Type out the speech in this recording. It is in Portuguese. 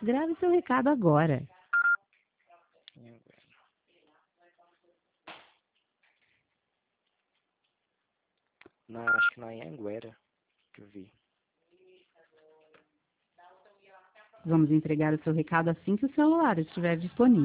Grave seu recado agora. Não, acho que na Anhanguera que eu vi. Vamos entregar o seu recado assim que o celular estiver disponível.